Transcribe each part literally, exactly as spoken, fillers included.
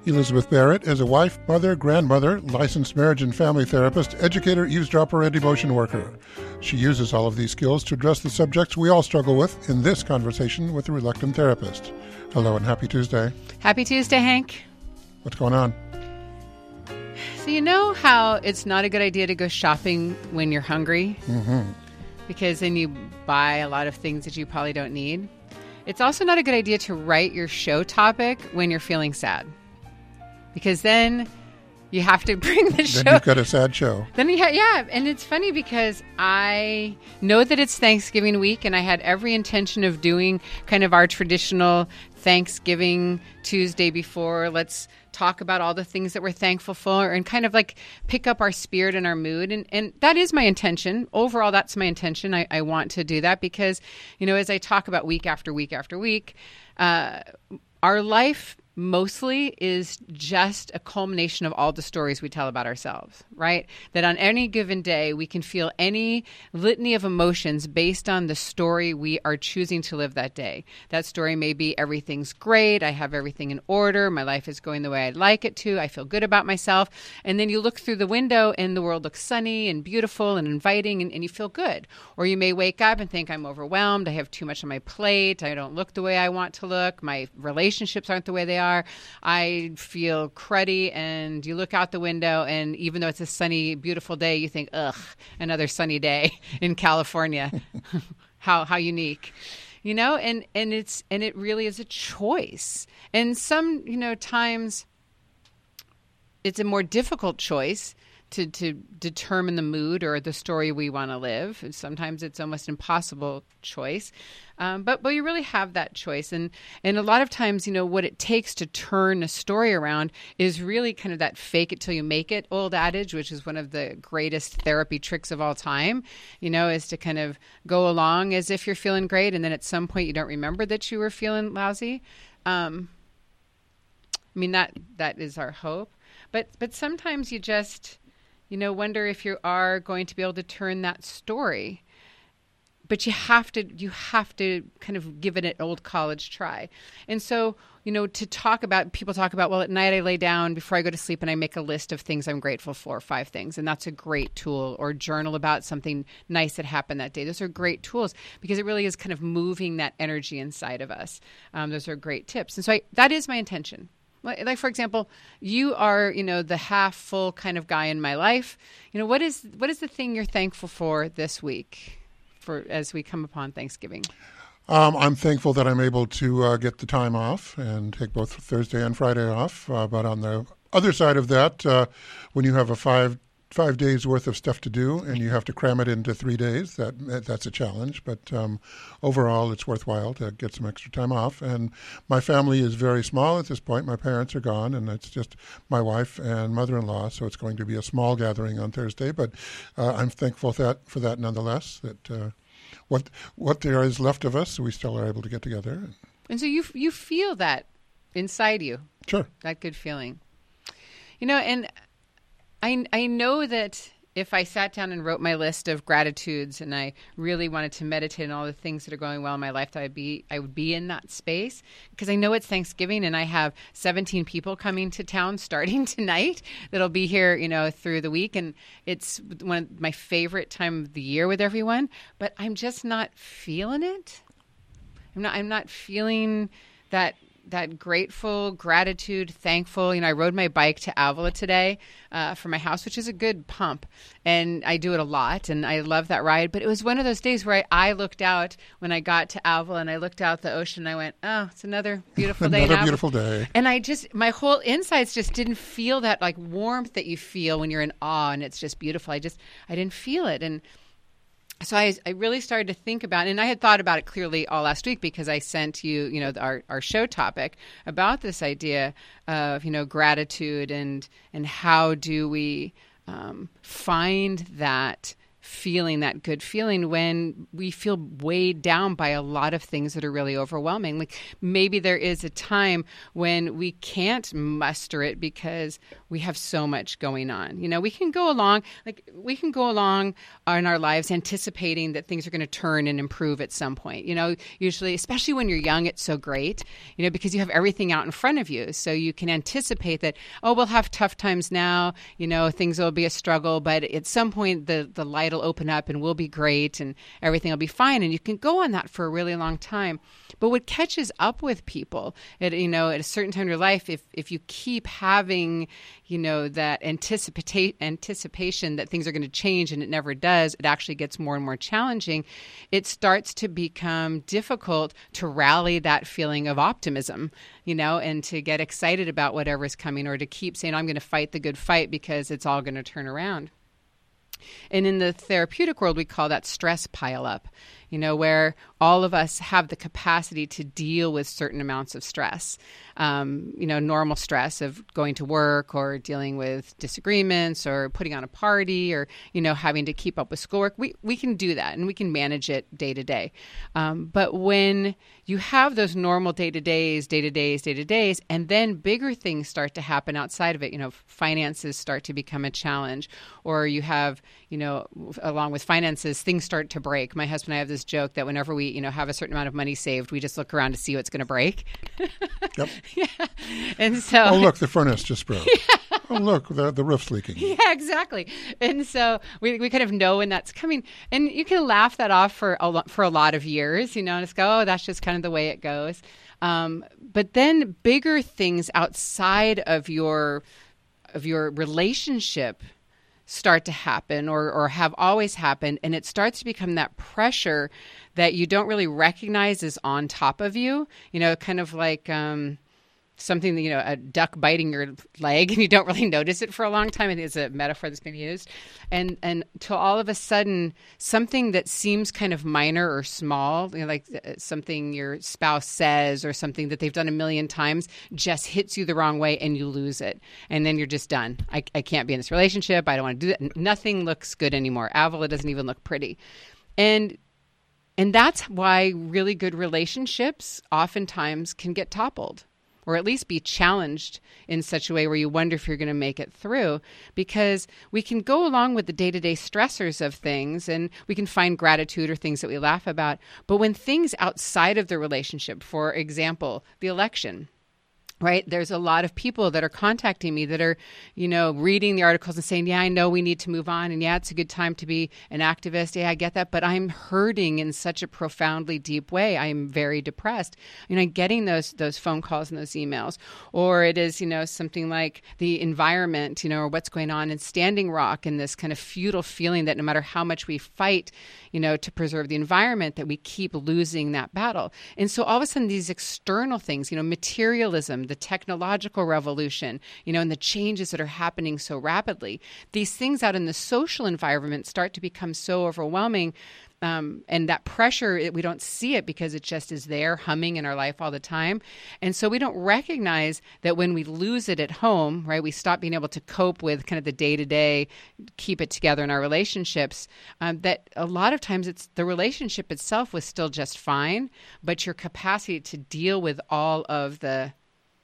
Elizabeth Barrett is a wife, mother, grandmother, licensed marriage and family therapist, educator, eavesdropper, and emotion worker. She uses all of these skills to address the subjects we all struggle with in this conversation with a reluctant therapist. Hello and happy Tuesday. Happy Tuesday, Hank. What's going on? So you know how it's not a good idea to go shopping when you're hungry? Mm-hmm. Because then you buy a lot of things that you probably don't need. It's also not a good idea to write your show topic when you're feeling sad. Because then you have to bring the show. Then you've got a sad show. Then you ha- yeah, and it's funny because I know that it's Thanksgiving week, and I had every intention of doing kind of our traditional Thanksgiving Tuesday before. Let's talk about all the things that we're thankful for and kind of like pick up our spirit and our mood. And, and that is my intention. Overall, that's my intention. I, I want to do that because, you know, as I talk about week after week after week, uh, our life mostly is just a culmination of all the stories we tell about ourselves, right? That on any given day, we can feel any litany of emotions based on the story we are choosing to live that day. That story may be everything's great, I have everything in order, my life is going the way I'd like it to, I feel good about myself. And then you look through the window and the world looks sunny and beautiful and inviting and, and you feel good. Or you may wake up and think, I'm overwhelmed, I have too much on my plate, I don't look the way I want to look, my relationships aren't the way they are. Are. I feel cruddy, and you look out the window, and even though it's a sunny, beautiful day, you think, ugh, another sunny day in California. how how unique, you know? And and it's and it really is a choice. And some, you know, times it's a more difficult choice to to determine the mood or the story we want to live. And sometimes it's almost impossible choice. Um, but but you really have that choice. And, and a lot of times, you know, what it takes to turn a story around is really kind of that fake it till you make it old adage, which is one of the greatest therapy tricks of all time, you know, is to kind of go along as if you're feeling great. And then at some point you don't remember that you were feeling lousy. Um, I mean, that that is our hope. But but sometimes you just, you know, wonder if you are going to be able to turn that story. But you have to you have to kind of give it an old college try. And so, you know, to talk about, people talk about, well, at night I lay down before I go to sleep and I make a list of things I'm grateful for, five things. And that's a great tool. Or journal about something nice that happened that day. Those are great tools because it really is kind of moving that energy inside of us. Um, those are great tips. And so I, that is my intention. Like, for example, you are, you know, the half full kind of guy in my life. You know, what is what is the thing you're thankful for this week for as we come upon Thanksgiving? Um, I'm thankful that I'm able to uh, get the time off and take both Thursday and Friday off. Uh, but on the other side of that, uh, when you have a five five days worth of stuff to do and you have to cram it into three days, that that's a challenge. But um, overall, it's worthwhile to get some extra time off. And my family is very small at this point. My parents are gone, and it's just my wife and mother-in-law. So it's going to be a small gathering on Thursday. But uh, I'm thankful that for that nonetheless. That uh, what what there is left of us, we still are able to get together. And so you you feel that inside you. Sure. That good feeling. You know, and I I know that if I sat down and wrote my list of gratitudes and I really wanted to meditate on all the things that are going well in my life, that I'd be I would be in that space because I know it's Thanksgiving and I have seventeen people coming to town starting tonight that'll be here, you know, through the week, and it's one of my favorite time of the year with everyone. But I'm just not feeling it. I'm not. I'm not feeling that. that grateful, gratitude, thankful. You know, I rode my bike to Avila today uh, from my house, which is a good pump. And I do it a lot, and I love that ride. But it was one of those days where I, I looked out when I got to Avila, and I looked out the ocean, and I went, oh, it's another beautiful day. Another beautiful day. And I just, my whole insides just didn't feel that like warmth that you feel when you're in awe, and it's just beautiful. I just, I didn't feel it. And so I, I really started to think about it, and I had thought about it clearly all last week because I sent you, you know, our, our show topic about this idea of, you know, gratitude and and how do we um, find that feeling that good feeling when we feel weighed down by a lot of things that are really overwhelming. Like maybe there is a time when we can't muster it because we have so much going on. You know, we can go along, like we can go along in our lives anticipating that things are going to turn and improve at some point. You know, usually, especially when you're young, it's so great, you know, because you have everything out in front of you. So you can anticipate that, oh, we'll have tough times now, you know, things will be a struggle, but at some point the, the light will open up and we'll be great and everything will be fine. And you can go on that for a really long time. But what catches up with people at, you know, at a certain time in your life, if, if you keep having, you know, that anticipate, anticipation that things are going to change and it never does, it actually gets more and more challenging. It starts to become difficult to rally that feeling of optimism, you know, and to get excited about whatever is coming, or to keep saying, I'm going to fight the good fight because it's all going to turn around. And in the therapeutic world, we call that stress pileup, you know, where all of us have the capacity to deal with certain amounts of stress. Um, you know, normal stress of going to work or dealing with disagreements or putting on a party or, you know, having to keep up with schoolwork. We, we can do that and we can manage it day to day. Um, but when you have those normal day-to-days, day-to-days, day-to-days, and then bigger things start to happen outside of it, you know, finances start to become a challenge, or you have, you know, along with finances, things start to break. My husband and I have this joke that whenever we, you know, have a certain amount of money saved, we just look around to see what's going to break. Yep. Yeah. And so, oh, look, the furnace just broke. Yeah. Oh, look, the, the roof's leaking. Yeah, exactly. And so we we kind of know when that's coming. And you can laugh that off for a, lo- for a lot of years, you know, and just go, oh, that's just kind of the way it goes. Um, but then bigger things outside of your of your relationship start to happen or, or have always happened. And it starts to become that pressure that you don't really recognize is on top of you, you know, kind of like um, something, you know, a duck biting your leg and you don't really notice it for a long time. I think it's a metaphor that's been used. And and till all of a sudden, something that seems kind of minor or small, you know, like something your spouse says or something that they've done a million times just hits you the wrong way and you lose it. And then you're just done. I, I can't be in this relationship. I don't want to do that. Nothing looks good anymore. Avila doesn't even look pretty. And and that's why really good relationships oftentimes can get toppled, or at least be challenged in such a way where you wonder if you're going to make it through, because we can go along with the day-to-day stressors of things and we can find gratitude or things that we laugh about. But when things outside of the relationship, for example, the election, right? There's a lot of people that are contacting me that are, you know, reading the articles and saying, yeah, I know we need to move on. And yeah, it's a good time to be an activist. Yeah, I get that. But I'm hurting in such a profoundly deep way. I'm very depressed. You know, getting those those phone calls and those emails. Or it is, you know, something like the environment, you know, or what's going on in Standing Rock, and this kind of futile feeling that no matter how much we fight, you know, to preserve the environment, that we keep losing that battle. And so all of a sudden these external things, you know, materialism, the technological revolution, you know, and the changes that are happening so rapidly, these things out in the social environment start to become so overwhelming. Um, and that pressure, it, we don't see it because it just is there humming in our life all the time. And so we don't recognize that when we lose it at home, right, we stop being able to cope with kind of the day-to-day, keep it together in our relationships, um, that a lot of times it's the relationship itself was still just fine, but your capacity to deal with all of the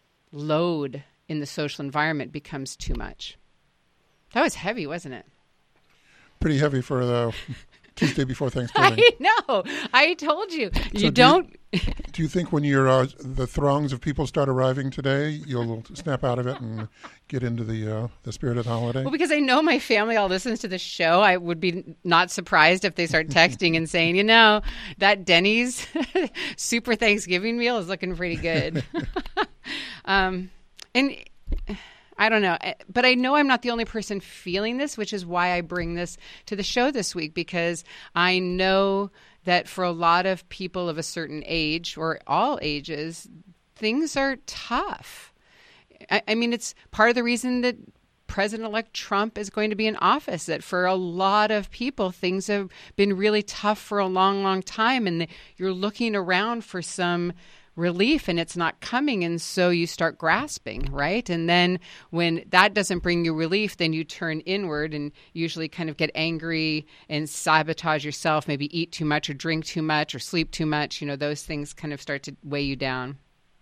load in the social environment becomes too much. That was heavy, wasn't it? Pretty heavy for the Tuesday before Thanksgiving. I know. I told you. So you do don't. You, do you think when you're uh, the throngs of people start arriving today, you'll snap out of it and get into the uh, the spirit of the holiday? Well, because I know my family all listens to the show. I would be not surprised if they start texting and saying, you know, that Denny's super Thanksgiving meal is looking pretty good. um, and I don't know, but I know I'm not the only person feeling this, which is why I bring this to the show this week, because I know that for a lot of people of a certain age, or all ages, things are tough. I, I mean, it's part of the reason that President-elect Trump is going to be in office, that for a lot of people, things have been really tough for a long, long time. And you're looking around for some relief and it's not coming. And so you start grasping, right? And then when that doesn't bring you relief, then you turn inward and usually kind of get angry and sabotage yourself, maybe eat too much or drink too much or sleep too much. You know, those things kind of start to weigh you down.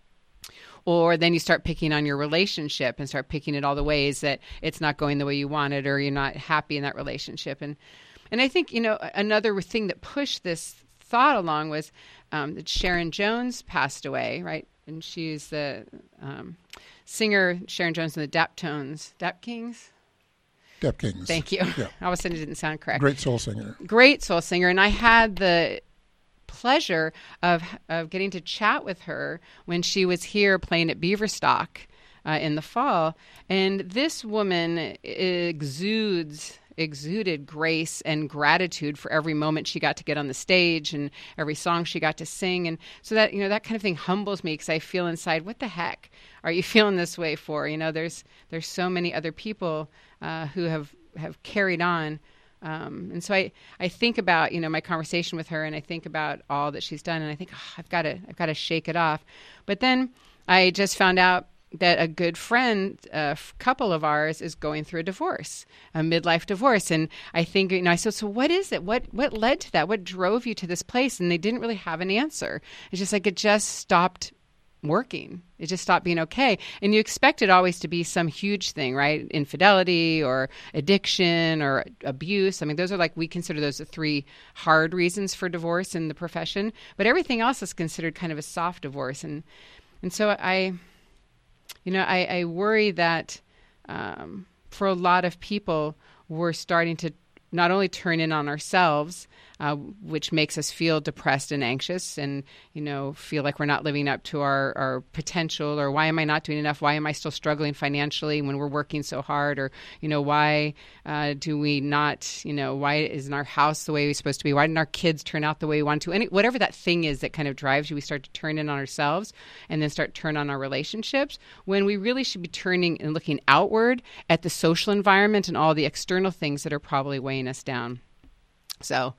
Or then you start picking on your relationship and start picking at all the ways that it's not going the way you wanted or you're not happy in that relationship. And and I think, you know, another thing that pushed this thought along was um, that Sharon Jones passed away, right? And she's the um, singer, Sharon Jones and the Daptones. Dap Kings? Dap Kings. Thank you. Yeah. All of a sudden it didn't sound correct. Great soul singer. Great soul singer. And I had the pleasure of of getting to chat with her when she was here playing at Beaverstock uh, in the fall. And this woman exudes exuded grace and gratitude for every moment she got to get on the stage and every song she got to sing. And so that, you know, that kind of thing humbles me because I feel inside, what the heck are you feeling this way for? You know, there's there's so many other people uh, who have, have carried on. Um, and so I, I think about, you know, my conversation with her and I think about all that she's done and I think, oh, I've got to, I've got to shake it off. But then I just found out that a good friend, a uh, couple of ours, is going through a divorce, a midlife divorce. And I think, you know, I said, so what is it? What what led to that? What drove you to this place? And they didn't really have an answer. It's just like it just stopped working. It just stopped being okay. And you expect it always to be some huge thing, right? Infidelity or addiction or abuse. I mean, those are like, we consider those the three hard reasons for divorce in the profession. But everything else is considered kind of a soft divorce. And and so I... You know, I, I worry that um, for a lot of people, we're starting to not only turn in on ourselves, uh, which makes us feel depressed and anxious and, you know, feel like we're not living up to our, our potential, or why am I not doing enough? Why am I still struggling financially when we're working so hard? Or, you know, why uh, do we not, you know, why isn't our house the way we're supposed to be? Why didn't our kids turn out the way we want to? Any, whatever that thing is that kind of drives you, we start to turn in on ourselves and then start to turn on our relationships when we really should be turning and looking outward at the social environment and all the external things that are probably weighing us down. So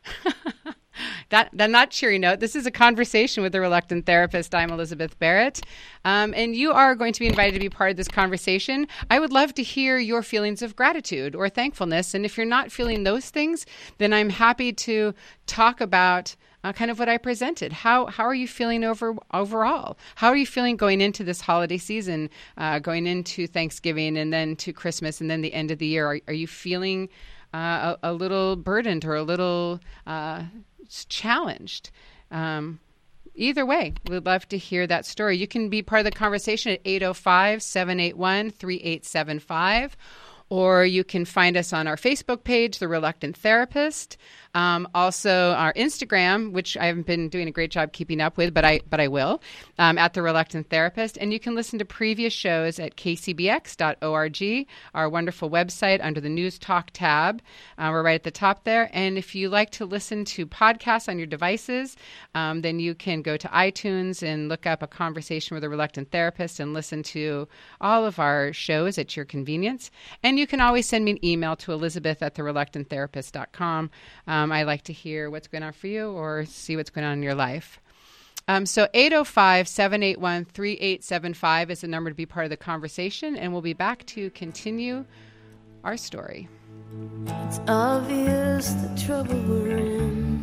that, that not cheery note. This is a conversation with the Reluctant Therapist. I'm Elizabeth Barrett. Um, and you are going to be invited to be part of this conversation. I would love to hear your feelings of gratitude or thankfulness. And if you're not feeling those things, then I'm happy to talk about Uh, kind of what I presented. How how are you feeling over overall? How are you feeling going into this holiday season, uh, going into Thanksgiving and then to Christmas and then the end of the year? Are, are you feeling uh, a, a little burdened or a little uh, challenged? Um, either way, we'd love to hear that story. You can be part of the conversation at eight oh five, seven eight one, three eight seven five. Or you can find us on our Facebook page, The Reluctant Therapist. Um, also, our Instagram, which I haven't been doing a great job keeping up with, but I but I will, um, at The Reluctant Therapist. And you can listen to previous shows at k c b x dot org, our wonderful website, under the News Talk tab. Uh, we're right at the top there. And if you like to listen to podcasts on your devices, um, then you can go to iTunes and look up A Conversation with a Reluctant Therapist and listen to all of our shows at your convenience. And you can always send me an email to Elizabeth at the reluctant therapist dot com. Um, I like to hear what's going on for you or see what's going on in your life. Um, so eight oh five, seven eight one, three eight seven five is the number to be part of the conversation, and we'll be back to continue our story. It's obvious the trouble we're in.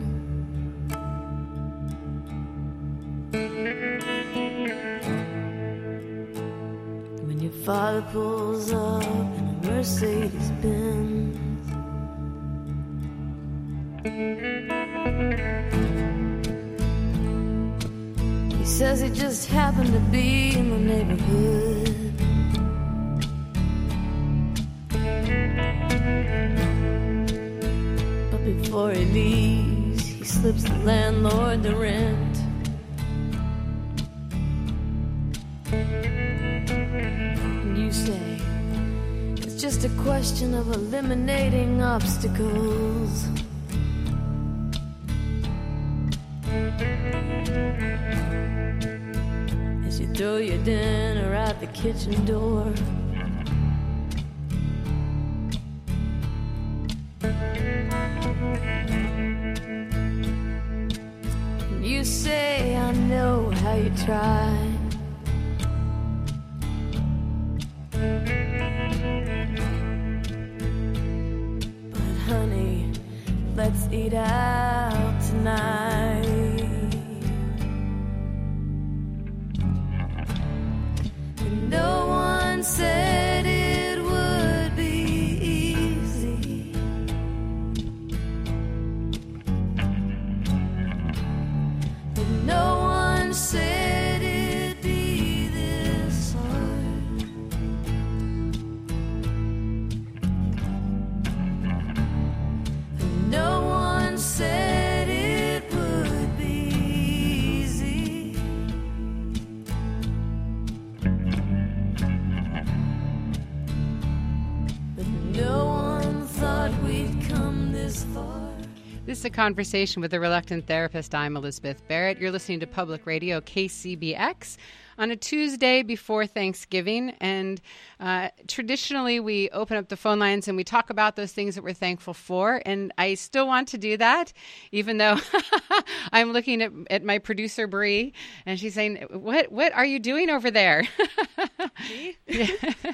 When your father pulls up in a Mercedes-Benz, he says he just happened to be in the neighborhood. But before he leaves, he slips the landlord the rent. And you say it's just a question of eliminating obstacles. As you throw your dinner out the kitchen door, and you say, I know how how you try. But honey, let's eat out tonight. And no one said it would be easy. And no one said it'd be this hard. And no one said it would be easy. But no one thought we'd come this far. This is a conversation with a reluctant therapist. I'm Elizabeth Barrett. You're listening to Public Radio K C B X on a Tuesday before Thanksgiving. And uh, traditionally, we open up the phone lines and we talk about those things that we're thankful for. And I still want to do that, even though I'm looking at, at my producer, Bree, and she's saying, what, what are you doing over there? Me? Yeah.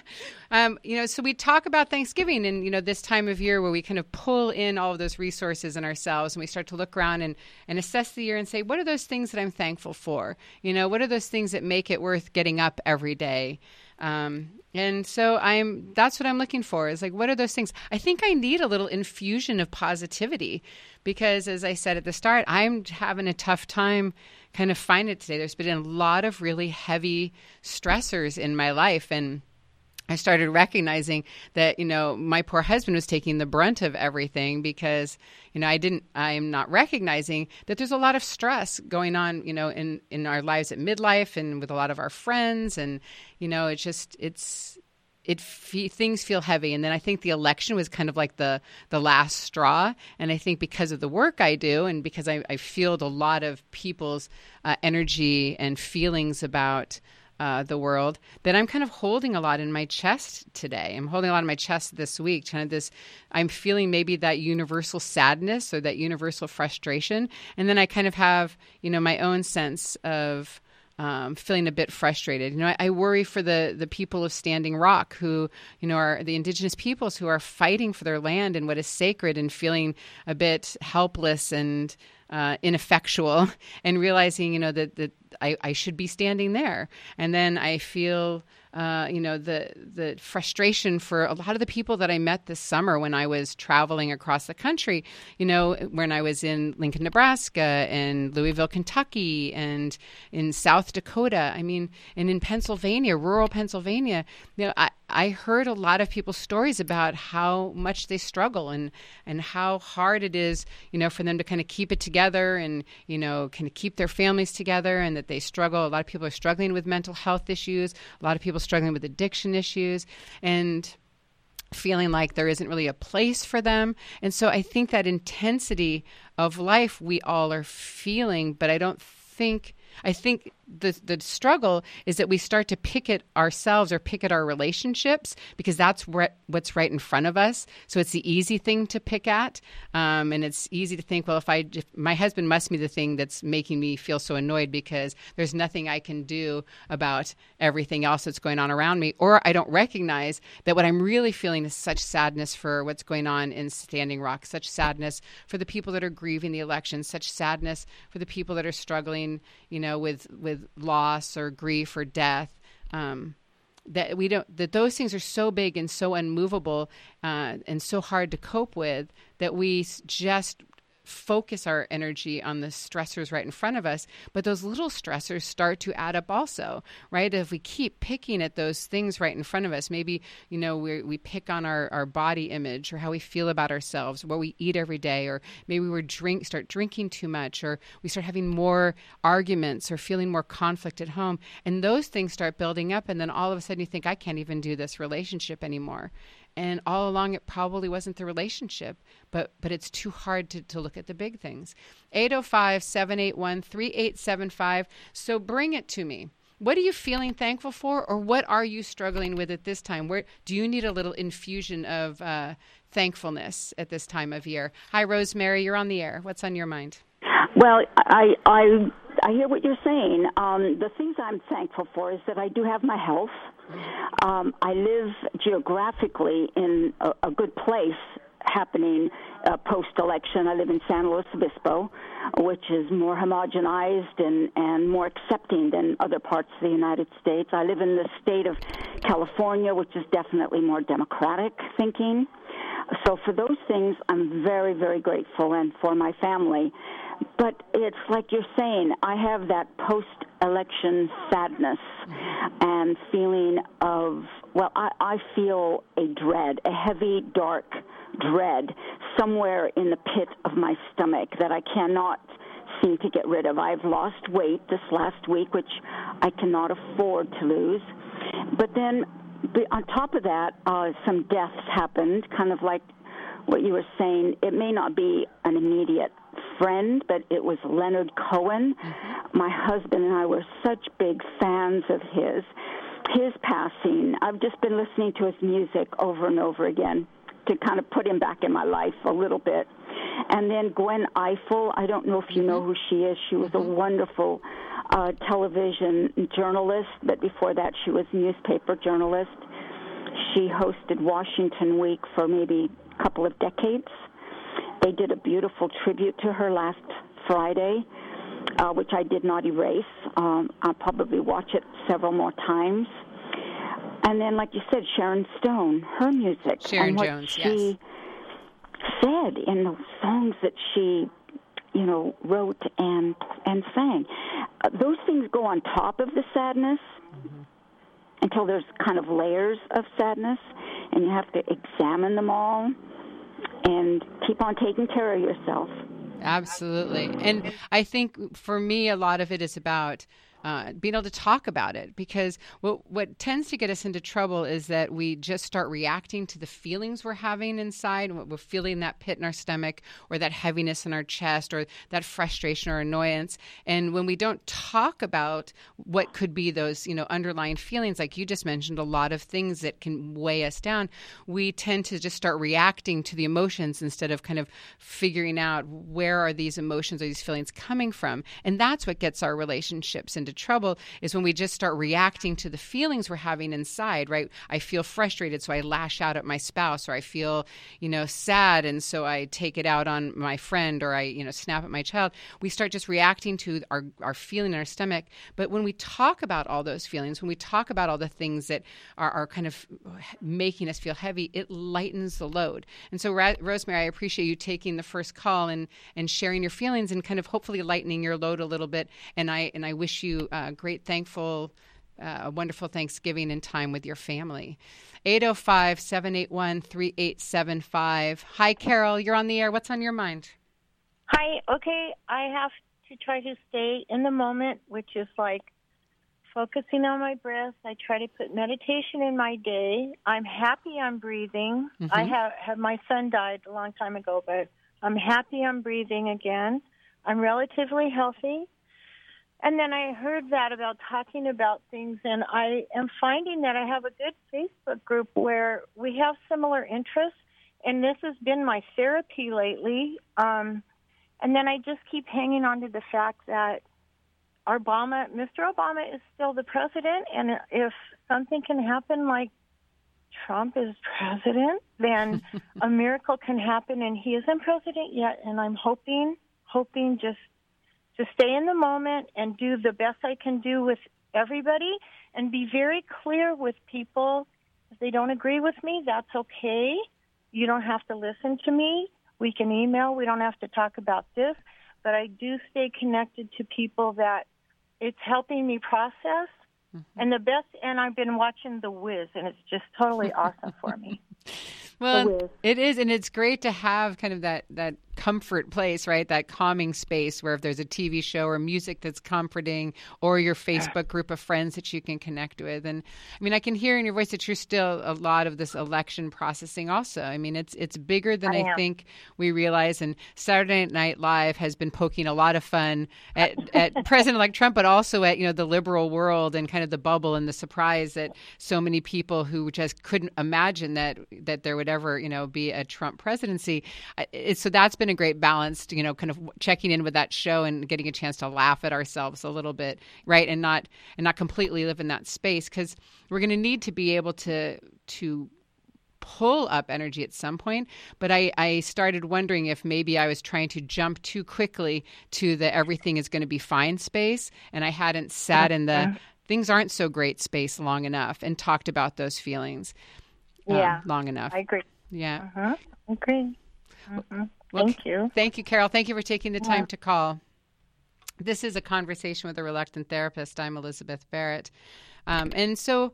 Um, you know, so we talk about Thanksgiving and, you know, this time of year where we kind of pull in all of those resources in ourselves and we start to look around and, and assess the year and say, what are those things that I'm thankful for? You know, what are those things that make it worth getting up every day? Um, and so I'm, that's what I'm looking for is like, what are those things? I think I need a little infusion of positivity because as I said at the start, I'm having a tough time kind of finding it today. There's been a lot of really heavy stressors in my life and I started recognizing that, you know, my poor husband was taking the brunt of everything because, you know, I didn't, I'm not recognizing that there's a lot of stress going on, you know, in, in our lives at midlife and with a lot of our friends. And, you know, it's just, it's, it, things feel heavy. And then I think the election was kind of like the, the last straw. And I think because of the work I do and because I, I feel a lot of people's uh, energy and feelings about Uh, the world, that I'm kind of holding a lot in my chest today. I'm holding a lot in my chest this week, kind of this, I'm feeling maybe that universal sadness or that universal frustration. And then I kind of have, you know, my own sense of um, feeling a bit frustrated. You know, I, I worry for the, the people of Standing Rock who, you know, are the indigenous peoples who are fighting for their land and what is sacred and feeling a bit helpless and uh, ineffectual and realizing, you know, that, that I, I should be standing there. And then I feel, uh, you know, the the frustration for a lot of the people that I met this summer when I was traveling across the country, you know, when I was in Lincoln, Nebraska and Louisville, Kentucky and in South Dakota, I mean, and in Pennsylvania, rural Pennsylvania, you know, I, I heard a lot of people's stories about how much they struggle and, and how hard it is, you know, for them to kind of keep it together and, you know, kind of keep their families together and that they struggle. A lot of people are struggling with mental health issues. A lot of people struggling with addiction issues and feeling like there isn't really a place for them. And so I think that intensity of life we all are feeling, but I don't think, I think the the struggle is that we start to pick at ourselves or pick at our relationships because that's what, what's right in front of us. So it's the easy thing to pick at. Um, and it's easy to think, well, if I, if my husband must be the thing that's making me feel so annoyed because there's nothing I can do about everything else that's going on around me. Or I don't recognize that what I'm really feeling is such sadness for what's going on in Standing Rock, such sadness for the people that are grieving the election, such sadness for the people that are struggling, you know, with, with loss or grief or death, um, that we don't, that those things are so big and so unmovable uh, and so hard to cope with that we just focus our energy on the stressors right in front of us. But those little stressors start to add up also, right? If we keep picking at those things right in front of us, maybe, you know, we we pick on our, our body image or how we feel about ourselves, what we eat every day, or maybe we drink, start drinking too much, or we start having more arguments or feeling more conflict at home. And those things start building up. And then all of a sudden you think, I can't even do this relationship anymore. And all along, it probably wasn't the relationship, but but it's too hard to, to look at the big things. eight oh five, seven eight one, three eight seven five. So bring it to me. What are you feeling thankful for, or what are you struggling with at this time? Where do you need a little infusion of uh, thankfulness at this time of year? Hi, Rosemary, you're on the air. What's on your mind? Well, I I I hear what you're saying. Um, the things I'm thankful for is that I do have my health. Um, I live geographically in a, a good place happening uh, post-election. I live in San Luis Obispo, which is more homogenized and, and more accepting than other parts of the United States. I live in the state of California, which is definitely more democratic thinking. So for those things, I'm very, very grateful, and for my family. But it's like you're saying, I have that post-election sadness and feeling of, well, I, I feel a dread, a heavy, dark dread somewhere in the pit of my stomach that I cannot seem to get rid of. I've lost weight this last week, which I cannot afford to lose. But then on top of that, uh, some deaths happened, kind of like what you were saying. It may not be an immediate friend, but it was Leonard Cohen. Mm-hmm. My husband and I were such big fans of his. His passing, I've just been listening to his music over and over again to kind of put him back in my life a little bit. And then Gwen Ifill, I don't know if you know who she is. She was a wonderful uh, television journalist, but before that she was a newspaper journalist. She hosted Washington Week for maybe a couple of decades. They did a beautiful tribute to her last Friday, uh, which I did not erase. Um, I'll probably watch it several more times. And then, like you said, Sharon Stone, her music. Sharon and what Jones, she yes. said in the songs that she, you know, wrote and and sang. Uh, those things go on top of the sadness mm-hmm. until there's kind of layers of sadness, and you have to examine them all and keep on taking care of yourself. Absolutely. And I think for me, a lot of it is about Uh, being able to talk about it, because what what tends to get us into trouble is that we just start reacting to the feelings we're having inside, what we're feeling, that pit in our stomach or that heaviness in our chest or that frustration or annoyance. And when we don't talk about what could be those, you know, underlying feelings, like you just mentioned, a lot of things that can weigh us down, we tend to just start reacting to the emotions instead of kind of figuring out where are these emotions or these feelings coming from. And that's what gets our relationships into trouble, is when we just start reacting to the feelings we're having inside, right? I feel frustrated, so I lash out at my spouse, or I feel, you know, sad, and so I take it out on my friend, or I, you know, snap at my child. We start just reacting to our, our feeling in our stomach. But when we talk about all those feelings, when we talk about all the things that are, are kind of making us feel heavy, it lightens the load. And so, Ra- Rosemary, I appreciate you taking the first call and, and sharing your feelings and kind of hopefully lightening your load a little bit. And I and I wish you Uh, great, thankful, uh, wonderful Thanksgiving and time with your family. eight oh five, seven eight one, three eight seven five. Hi, Carol. You're on the air. What's on your mind? Hi. Okay, I have to try to stay in the moment, which is like focusing on my breath. I try to put meditation in my day. I'm happy I'm breathing. Mm-hmm. I have, have my son died a long time ago, but I'm happy I'm breathing again. I'm relatively healthy. And then I heard that about talking about things, and I am finding that I have a good Facebook group where we have similar interests, and this has been my therapy lately. Um, and then I just keep hanging on to the fact that Obama, Mister Obama is still the president, and if something can happen like Trump is president, then a miracle can happen, and he isn't president yet, and I'm hoping, hoping just to stay in the moment and do the best I can do with everybody and be very clear with people. If they don't agree with me, that's okay. You don't have to listen to me. We can email. We don't have to talk about this. But I do stay connected to people that it's helping me process. Mm-hmm. And the best, and I've been watching The Wiz, and it's just totally awesome for me. Well, it is, and it's great to have kind of that, that comfort place, right? That calming space where if there's a T V show or music that's comforting, or your Facebook group of friends that you can connect with. And I mean, I can hear in your voice that you're still a lot of this election processing also. I mean, it's it's bigger than I, I think we realize. And Saturday Night Live has been poking a lot of fun at, at President-elect Trump, but also at, you know, the liberal world and kind of the bubble and the surprise that so many people who just couldn't imagine that that there would ever, you know, be a Trump presidency. It's, so that's been been a great balance, to, you know, kind of checking in with that show and getting a chance to laugh at ourselves a little bit, right? And not and not completely live in that space, because we're going to need to be able to to pull up energy at some point. But I, I started wondering if maybe I was trying to jump too quickly to the everything is going to be fine space, and I hadn't sat in the things aren't so great space long enough and talked about those feelings um, yeah, long enough. I agree. Yeah. Uh-huh. I agree. Mm-hmm. Well, Thank you. Thank you, Carol. Thank you for taking the time Yeah. to call. This is a conversation with a reluctant therapist. I'm Elizabeth Barrett. Um, and so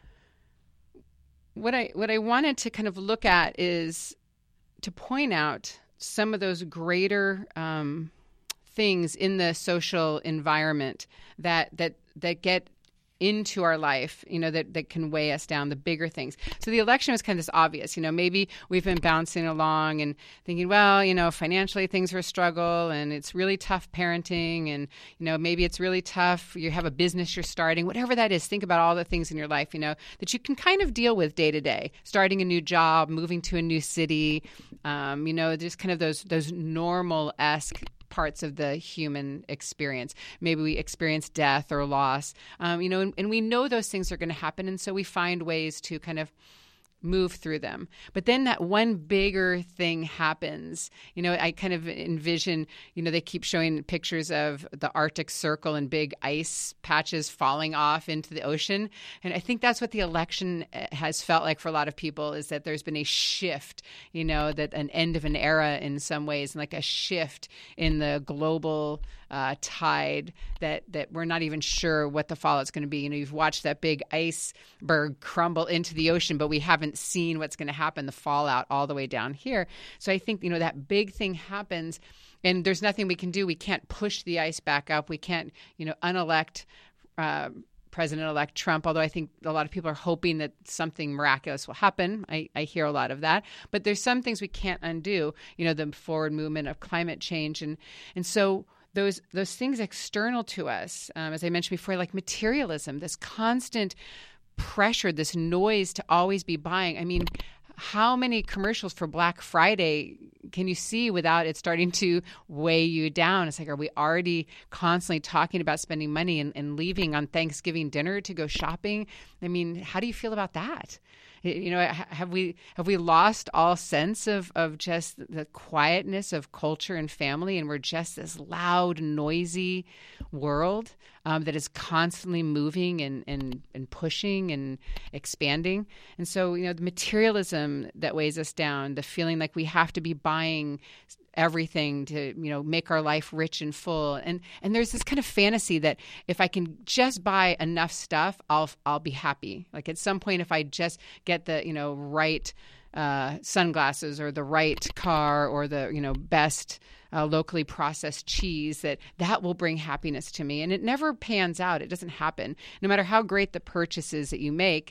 what I what I wanted to kind of look at is to point out some of those greater um, things in the social environment that that that get into our life, you know, that, that can weigh us down, the bigger things. So the election was kind of this obvious, you know, maybe we've been bouncing along and thinking, well, you know, financially things are a struggle and it's really tough parenting, and, you know, maybe it's really tough. You have a business you're starting, whatever that is. Think about all the things in your life, you know, that you can kind of deal with day to day, starting a new job, moving to a new city, um, you know, just kind of those, those normal-esque parts of the human experience. Maybe we experience death or loss, um, you know, and, and we know those things are going to happen. And so we find ways to kind of move through them. But then that one bigger thing happens. You know, I kind of envision, you know, they keep showing pictures of the Arctic Circle and big ice patches falling off into the ocean. And I think that's what the election has felt like for a lot of people, is that there's been a shift, you know, that an end of an era in some ways, and like a shift in the global uh, tide that, that we're not even sure what the fallout's going to be. You know, you've watched that big iceberg crumble into the ocean, but we haven't seen what's going to happen, the fallout all the way down here. So I think, you know, that big thing happens and there's nothing we can do. We can't push the ice back up. We can't, you know, unelect uh, President-elect Trump, although I think a lot of people are hoping that something miraculous will happen. I, I hear a lot of that. But there's some things we can't undo, you know, the forward movement of climate change. And, and so those those things external to us, um, as I mentioned before, like materialism, this constant pressure, this noise to always be buying. I mean, how many commercials for Black Friday can you see without it starting to weigh you down? It's like, are we already constantly talking about spending money and, and leaving on Thanksgiving dinner to go shopping? I mean, how do you feel about that? You know, have we have we lost all sense of, of just the quietness of culture and family, and we're just this loud, noisy world um, that is constantly moving and, and, and pushing and expanding? And so, you know, the materialism that weighs us down, the feeling like we have to be buying everything to, you know, make our life rich and full. And and there's this kind of fantasy that if I can just buy enough stuff, I'll I'll be happy. Like at some point, if I just get the, you know, right uh, sunglasses or the right car or the, you know, best uh, locally processed cheese, that that will bring happiness to me. And it never pans out. It doesn't happen. No matter how great the purchase is that you make,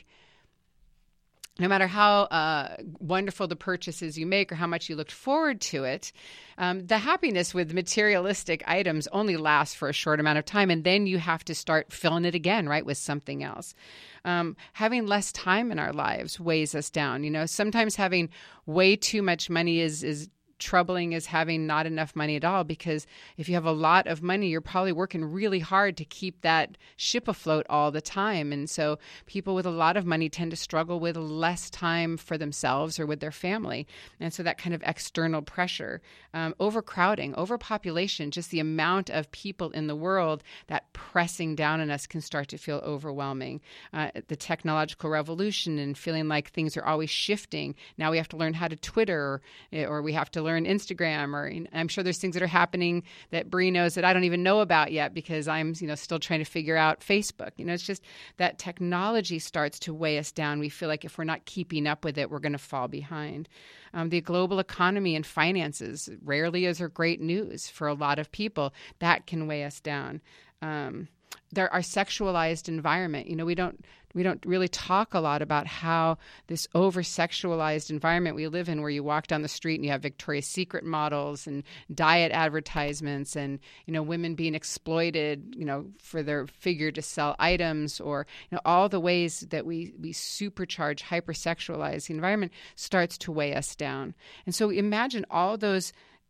no matter how uh, wonderful the purchases you make or how much you looked forward to it, um, the happiness with materialistic items only lasts for a short amount of time, and then you have to start filling it again, right, with something else. Um, having less time in our lives weighs us down. You know, sometimes having way too much money is is troubling as having not enough money at all, because if you have a lot of money, you're probably working really hard to keep that ship afloat all the time. And so people with a lot of money tend to struggle with less time for themselves or with their family. And so that kind of external pressure, um, overcrowding, overpopulation, just the amount of people in the world, that pressing down on us can start to feel overwhelming. Uh, the technological revolution and feeling like things are always shifting. Now we have to learn how to Twitter, or, or we have to learn Instagram, or I'm sure there's things that are happening that Bree knows that I don't even know about yet because I'm, you know, still trying to figure out Facebook. You know, it's just that technology starts to weigh us down. We feel like if we're not keeping up with it, we're going to fall behind. Um, the global economy and finances rarely is there great news for a lot of people. That can weigh us down. Um, there our sexualized environment. You know, we don't we don't really talk a lot about how this over-sexualized environment we live in, where you walk down the street and you have Victoria's Secret models and diet advertisements and, you know, women being exploited, you know, for their figure to sell items, or, you know, all the ways that we, we supercharge, hypersexualize the environment starts to weigh us down. And so imagine all those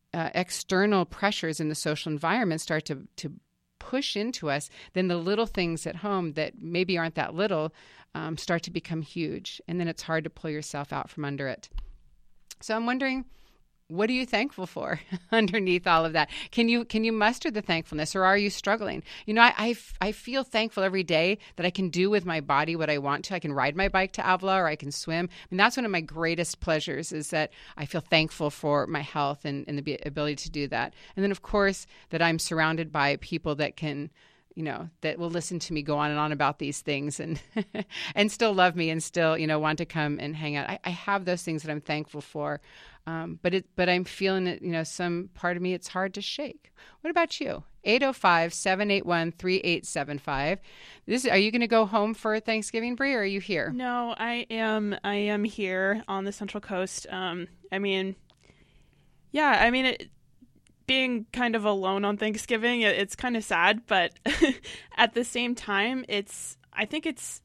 uh, external pressures in the social environment start to, to push into us, then the little things at home that maybe aren't that little um, start to become huge. And then it's hard to pull yourself out from under it. So I'm wondering, what are you thankful for underneath all of that? Can you can you muster the thankfulness, or are you struggling? You know, I, I, I feel thankful every day that I can do with my body what I want to. I can ride my bike to Avila, or I can swim. I mean, that's one of my greatest pleasures, is that I feel thankful for my health and, and the ability to do that. And then, of course, that I'm surrounded by people that can, you know, that will listen to me go on and on about these things and and still love me and still, you know, want to come and hang out. I, I have those things that I'm thankful for. Um, but it, but I'm feeling it, you know, some part of me, it's hard to shake. What about you? eight oh five, seven eight one, three eight seven five. This, are you going to go home for Thanksgiving, Bree, or are you here? No, I am. I am here on the Central Coast. Um, I mean, yeah, I mean, it, being kind of alone on Thanksgiving, it, it's kind of sad, but at the same time, it's, I think it's,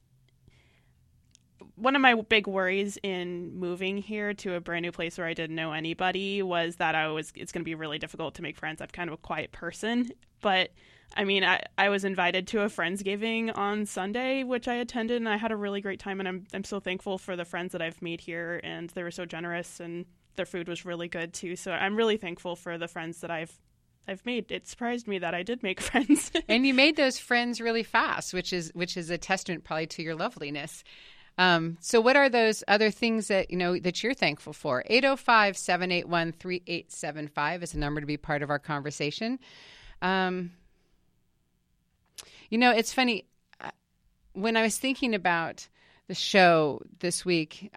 one of my big worries in moving here to a brand new place where I didn't know anybody was that I was, it's going to be really difficult to make friends. I'm kind of a quiet person, but I mean, I, I was invited to a Friendsgiving on Sunday, which I attended, and I had a really great time. And I'm, I'm so thankful for the friends that I've made here, and they were so generous, and their food was really good too. So I'm really thankful for the friends that I've I've made. It surprised me that I did make friends. And you made those friends really fast, which is which is a testament probably to your loveliness. Um, so what are those other things that, you know, that you're thankful for? eight oh five, seven eight one, three eight seven five is a number to be part of our conversation. Um, you know, it's funny. When I was thinking about the show this week,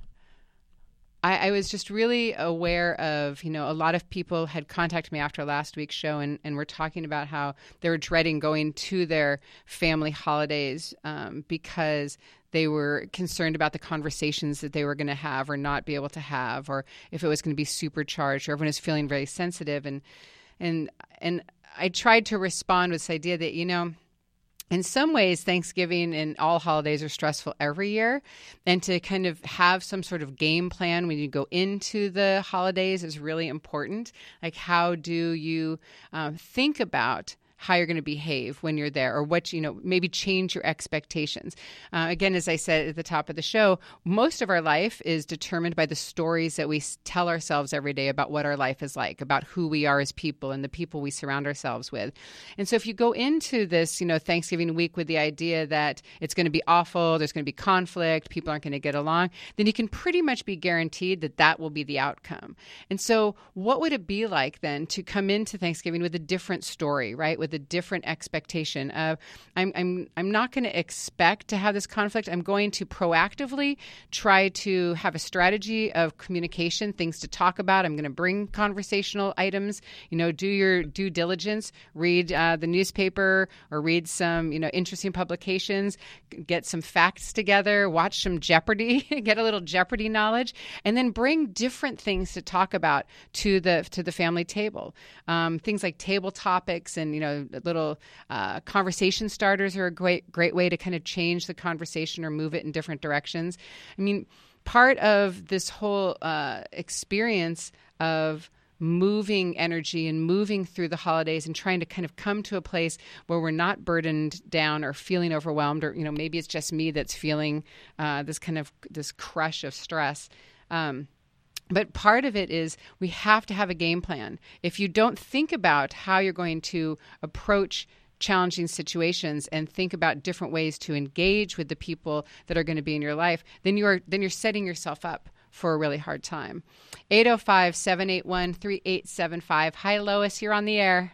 I, I was just really aware of, you know, a lot of people had contacted me after last week's show and, and were talking about how they were dreading going to their family holidays um, because they were concerned about the conversations that they were going to have or not be able to have, or if it was going to be supercharged, or everyone is feeling very sensitive. And, and, and I tried to respond with this idea that, you know, in some ways, Thanksgiving and all holidays are stressful every year. And to kind of have some sort of game plan when you go into the holidays is really important. Like, how do you um, think about how you're going to behave when you're there, or what, you know, maybe change your expectations. Uh, again, as I said at the top of the show, most of our life is determined by the stories that we tell ourselves every day about what our life is like, about who we are as people and the people we surround ourselves with. And so if you go into this, you know, Thanksgiving week with the idea that it's going to be awful, there's going to be conflict, people aren't going to get along, then you can pretty much be guaranteed that that will be the outcome. And so what would it be like then to come into Thanksgiving with a different story, right? With a different expectation of, I'm I'm I'm not going to expect to have this conflict. I'm going to proactively try to have a strategy of communication, things to talk about. I'm going to bring conversational items. You know, do your due diligence. Read uh, the newspaper or read some, you know, interesting publications. Get some facts together. Watch some Jeopardy. Get a little Jeopardy knowledge, and then bring different things to talk about to the to the family table. Um, things like table topics and, you know, little uh, conversation starters are a great great way to kind of change the conversation or move it in different directions. I mean, part of this whole uh, experience of moving energy and moving through the holidays and trying to kind of come to a place where we're not burdened down or feeling overwhelmed, or, you know, maybe it's just me that's feeling uh, this kind of this crush of stress. Um, But part of it is we have to have a game plan. If you don't think about how you're going to approach challenging situations and think about different ways to engage with the people that are going to be in your life, then you're then you're setting yourself up for a really hard time. eight oh five, seven eight one, three eight seven five. Hi, Lois. You're on the air.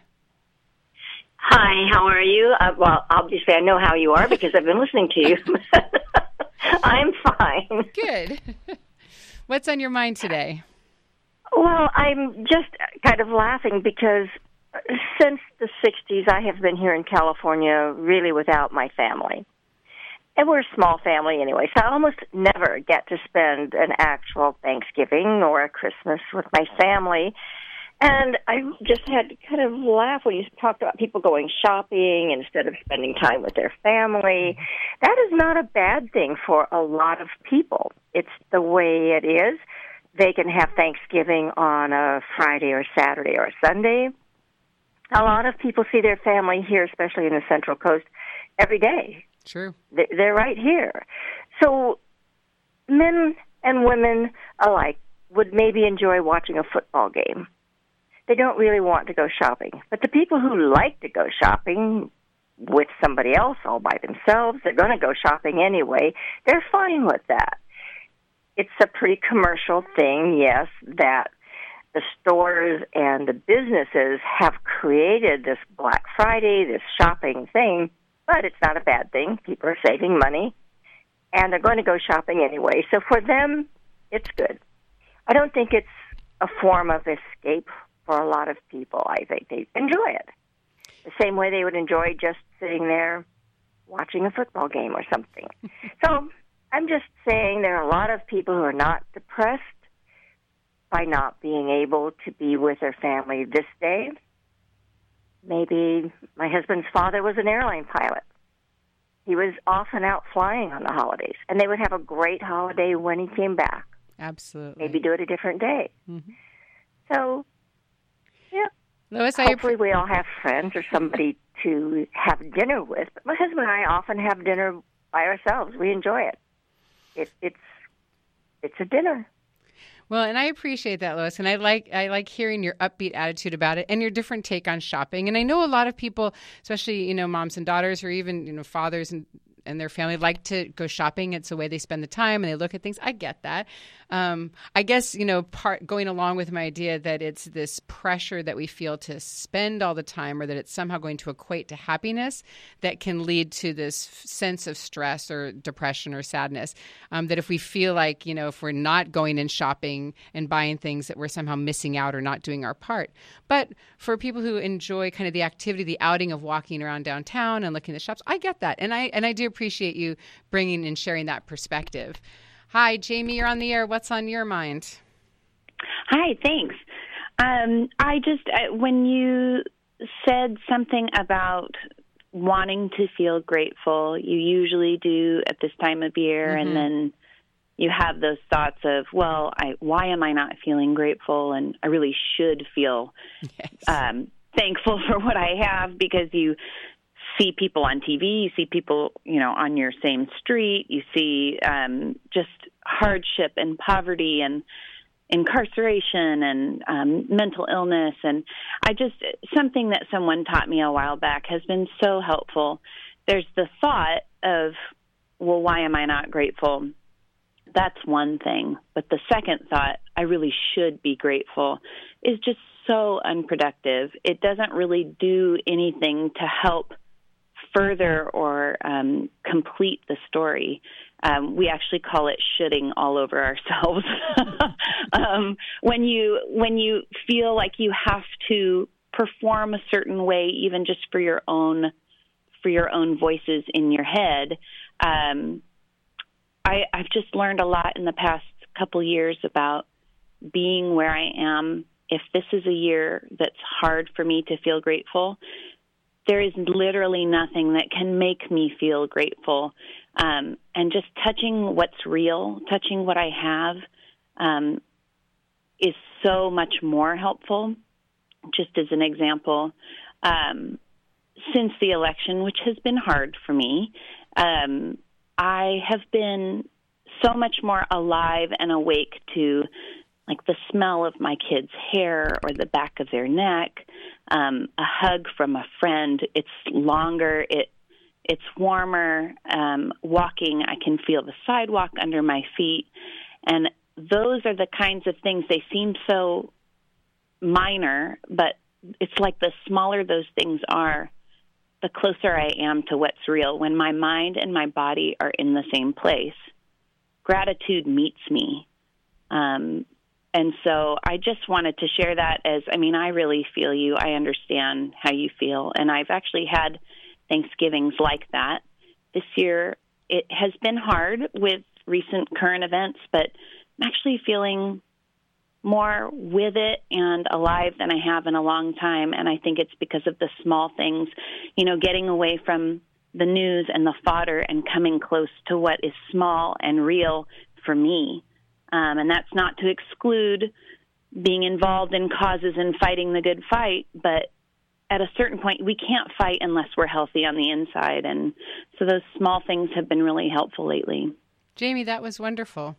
Hi, how are you? Uh, well, obviously I know how you are because I've been listening to you. I'm fine. Good. What's on your mind today? Well, I'm just kind of laughing because since the sixties, I have been here in California really without my family. And we're a small family anyway, so I almost never get to spend an actual Thanksgiving or a Christmas with my family. And I just had to kind of laugh when you talked about people going shopping instead of spending time with their family. That is not a bad thing for a lot of people. It's the way it is. they can have Thanksgiving on a Friday or Saturday or Sunday. A lot of people see their family here, especially in the Central Coast, every day. True. They're right here. So men and women alike would maybe enjoy watching a football game. They don't really want to go shopping. But the people who like to go shopping with somebody else all by themselves, they're going to go shopping anyway. They're fine with that. It's a pretty commercial thing, yes, that the stores and the businesses have created this Black Friday, this shopping thing, but it's not a bad thing. People are saving money, and they're going to go shopping anyway. So for them, it's good. I don't think it's a form of escape for a lot of people. I think they enjoy it the same way they would enjoy just sitting there watching a football game or something. So I'm just saying there are a lot of people who are not depressed by not being able to be with their family this day. Maybe my husband's father was an airline pilot. He was often out flying on the holidays, and they would have a great holiday when he came back. Absolutely. Maybe do it a different day. Mm-hmm. So, yeah. Lois, hopefully we all have friends or somebody to have dinner with. But my husband and I often have dinner by ourselves. We enjoy it. It it's it's a dinner. Well, and I appreciate that, Lois, and I like I like hearing your upbeat attitude about it and your different take on shopping. And I know a lot of people, especially, you know, moms and daughters or even, you know, fathers and and their family like to go shopping. It's a way they spend the time and they look at things. I get that. Um, I guess, you know, part going along with my idea that it's this pressure that we feel to spend all the time, or that it's somehow going to equate to happiness, that can lead to this sense of stress or depression or sadness. Um, that if we feel like, you know, if we're not going and shopping and buying things, that we're somehow missing out or not doing our part. But for people who enjoy kind of the activity, the outing of walking around downtown and looking at the shops, I get that. And I, and I do appreciate you bringing and sharing that perspective. Hi, Jamie, you're on the air. What's on your mind? Hi, thanks. Um, I just, uh, when you said something about wanting to feel grateful, you usually do at this time of year, mm-hmm. and then you have those thoughts of, well, I, why am I not feeling grateful? And I really should feel yes. um, thankful for what I have, because you see people on T V, you see people, you know, on your same street, you see um, just hardship and poverty and incarceration and um, mental illness. And I just, something that someone taught me a while back has been so helpful. There's the thought of, well, why am I not grateful? That's one thing. But the second thought, I really should be grateful, is just so unproductive. It doesn't really do anything to help further or um, complete the story. Um, we actually call it shitting all over ourselves. um, when you when you feel like you have to perform a certain way, even just for your own for your own voices in your head. Um, I, I've just learned a lot in the past couple years about being where I am. If this is a year that's hard for me to feel grateful, there is literally nothing that can make me feel grateful. Um, and just touching what's real, touching what I have, um, is so much more helpful. Just as an example, um, since the election, which has been hard for me, um, I have been so much more alive and awake to, like, the smell of my kids' hair or the back of their neck, um, a hug from a friend. It's longer. It it's warmer. Um, walking, I can feel the sidewalk under my feet, and those are the kinds of things. They seem so minor, but it's like the smaller those things are, the closer I am to what's real. When my mind and my body are in the same place, gratitude meets me. Um, and so I just wanted to share that as, I mean, I really feel you. I understand how you feel. And I've actually had Thanksgivings like that. This year, it has been hard with recent current events, but I'm actually feeling more with it and alive than I have in a long time. And I think it's because of the small things, you know, getting away from the news and the fodder and coming close to what is small and real for me. Um, and that's not to exclude being involved in causes and fighting the good fight, but at a certain point, we can't fight unless we're healthy on the inside. And so those small things have been really helpful lately. Jamie, that was wonderful.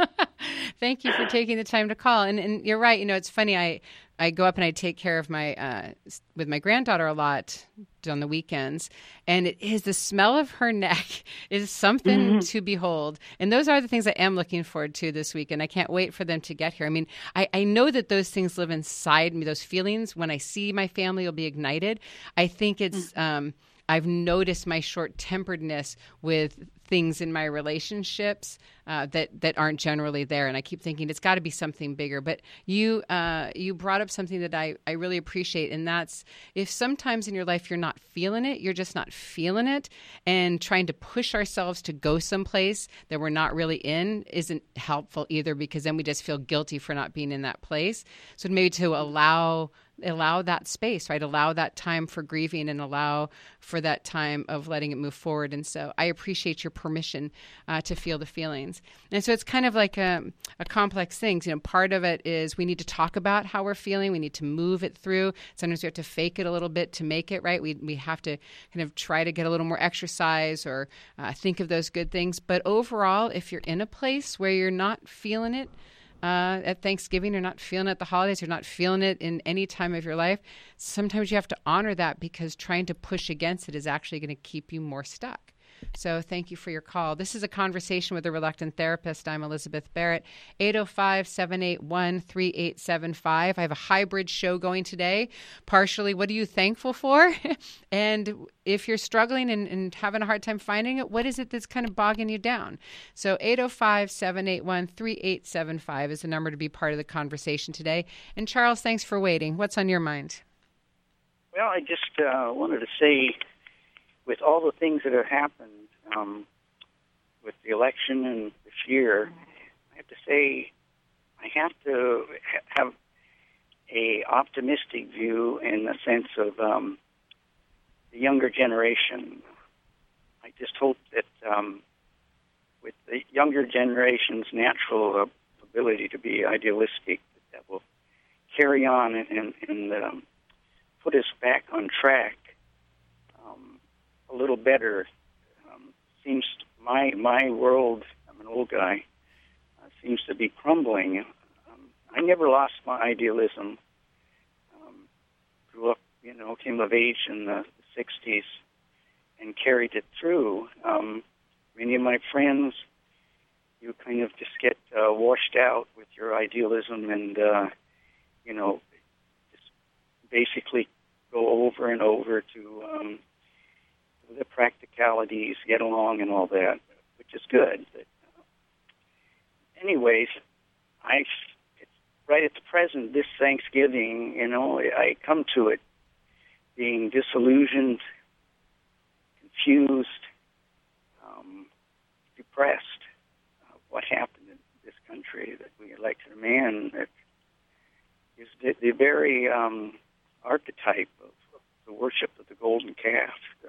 Thank you for taking the time to call. And, and you're right. You know, it's funny. I, I go up and I take care of my uh, with my granddaughter a lot on the weekends, and it is the smell of her neck is something mm-hmm. to behold. And those are the things I am looking forward to this week, and I can't wait for them to get here. I mean, I, I know that those things live inside me. Those feelings, when I see my family, will be ignited. I think it's. Mm-hmm. Um, I've noticed my short-temperedness with things in my relationships uh, that that aren't generally there, and I keep thinking it's got to be something bigger. But you uh, you brought up something that I, I really appreciate, and that's if sometimes in your life you're not feeling it, you're just not feeling it, and trying to push ourselves to go someplace that we're not really in isn't helpful either, because then we just feel guilty for not being in that place. So maybe to allow allow that space, right? Allow that time for grieving and allow for that time of letting it move forward. And so I appreciate your permission uh, to feel the feelings. And so it's kind of like a, a complex thing. You know, part of it is we need to talk about how we're feeling. We need to move it through. Sometimes we have to fake it a little bit to make it, right? We we have to kind of try to get a little more exercise or uh, think of those good things. But overall, if you're in a place where you're not feeling it, Uh, at Thanksgiving, you're not feeling it at the holidays, you're not feeling it in any time of your life, sometimes you have to honor that, because trying to push against it is actually going to keep you more stuck. So thank you for your call. This is a conversation with a reluctant therapist. I'm Elizabeth Barrett. eight oh five, seven eight one, three eight seven five. I have a hybrid show going today. Partially, what are you thankful for? And if you're struggling and, and having a hard time finding it, what is it that's kind of bogging you down? So eight oh five, seven eight one, three eight seven five is the number to be part of the conversation today. And Charles, thanks for waiting. What's on your mind? Well, I just uh, wanted to say, with all the things that have happened um, with the election and this year, I have to say I have to ha- have a optimistic view in the sense of um, the younger generation. I just hope that um, with the younger generation's natural uh, ability to be idealistic, that, that will carry on and, and, and um, put us back on track a little better. Um, seems my my world, I'm an old guy, uh, seems to be crumbling. Um, I never lost my idealism. Um, grew up, you know, came of age in the sixties and carried it through. Um, many of my friends, you kind of just get uh, washed out with your idealism and, uh, you know, just basically go over and over to um, the practicalities, get along and all that, which is good. But, uh, anyways, I, it's right at the present, this Thanksgiving, you know, I come to it being disillusioned, confused, um, depressed. Uh, what happened in this country, that we elected a man that is the, the very um, archetype of, of the worship of the golden calf. The,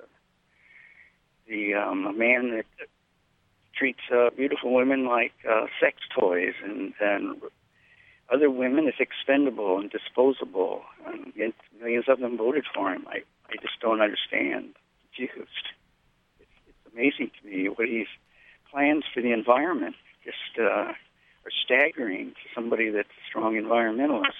The um, a man that treats uh, beautiful women like uh, sex toys, and, and other women as expendable and disposable. And yet millions of them voted for him. I, I just don't understand. Confused. It's, it's amazing to me what his plans for the environment just uh, are staggering to somebody that's a strong environmentalist.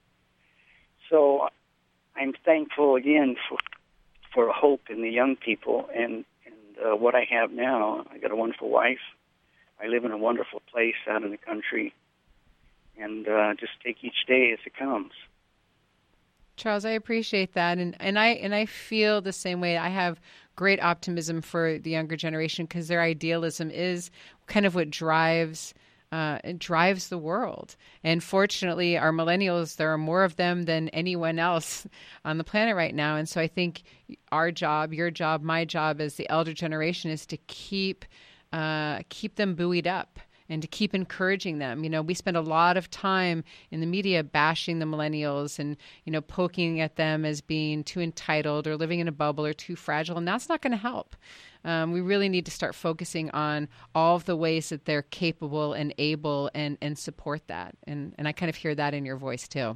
So I'm thankful again for for hope in the young people and. Uh, what I have now. I got a wonderful wife. I live in a wonderful place out in the country, and uh, just take each day as it comes. Charles, I appreciate that, and and I and I feel the same way. I have great optimism for the younger generation, because their idealism is kind of what drives. Uh, it drives the world. And fortunately, our millennials, there are more of them than anyone else on the planet right now. And so I think our job, your job, my job as the elder generation is to keep uh, keep them buoyed up and to keep encouraging them. You know, we spend a lot of time in the media bashing the millennials and, you know, poking at them as being too entitled or living in a bubble or too fragile, and that's not going to help. Um, we really need to start focusing on all of the ways that they're capable and able and, and support that. And, and I kind of hear that in your voice, too.